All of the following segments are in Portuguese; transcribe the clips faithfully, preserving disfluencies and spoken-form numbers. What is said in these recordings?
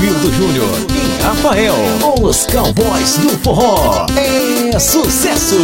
Romildo Júnior e Rafael, os cowboys do forró. É sucesso!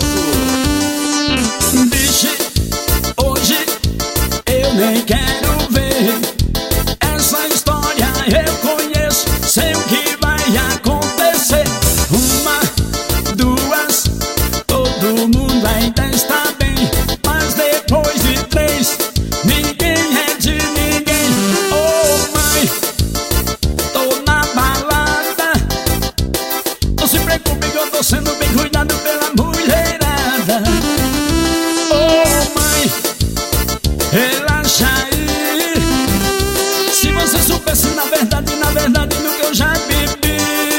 Vixe, hoje eu nem quero ver. Essa história eu conheço, sei o que vai acontecer. Uma, duas, todo mundo ainda está bem, mas depois de três, ninguém é de ninguém. Oh mãe, tô na balada. Não se preocupe que eu tô sendo bem cuidado pela mulherada. Oh mãe, relaxa aí. Se você soubesse na verdade, na verdade no que eu já bebi.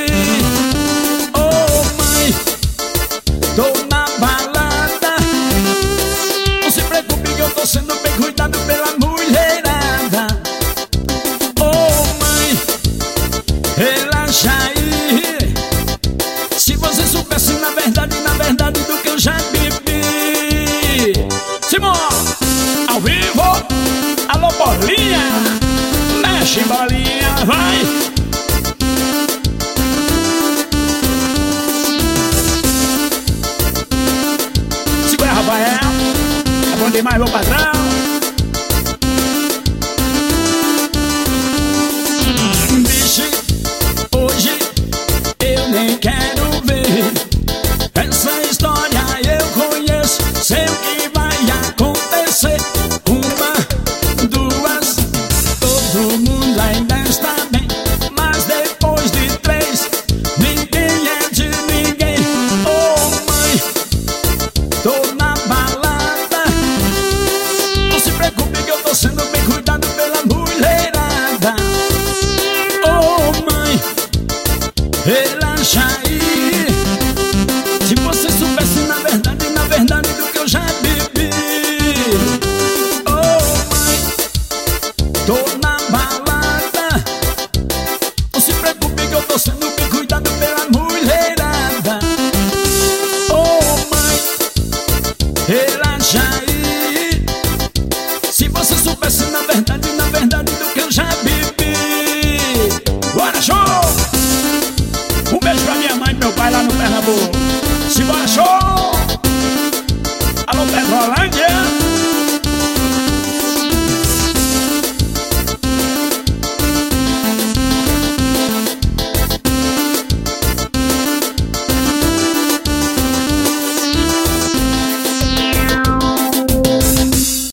Oh mãe, tô na balada. Não se preocupe que eu tô sendo bem cuidado pela mulherada. Oh mãe, relaxa aí. Se você soubesse na verdade, na verdade do que eu já bebi. Simão, ao vivo. Alô bolinha, mexe bolinha, vai. Segura, Rafael. É bom demais, meu patrão. Vixe, hoje eu nem quero ver. Essa história eu conheço, sei o que vai acontecer. Uma, duas, todo mundo ainda está bem, mas depois de três, ninguém é de ninguém. Oh mãe, tô na balada. Não se preocupe que eu tô sendo bem cuidado pela mulherada. Oh mãe, relaxa aí.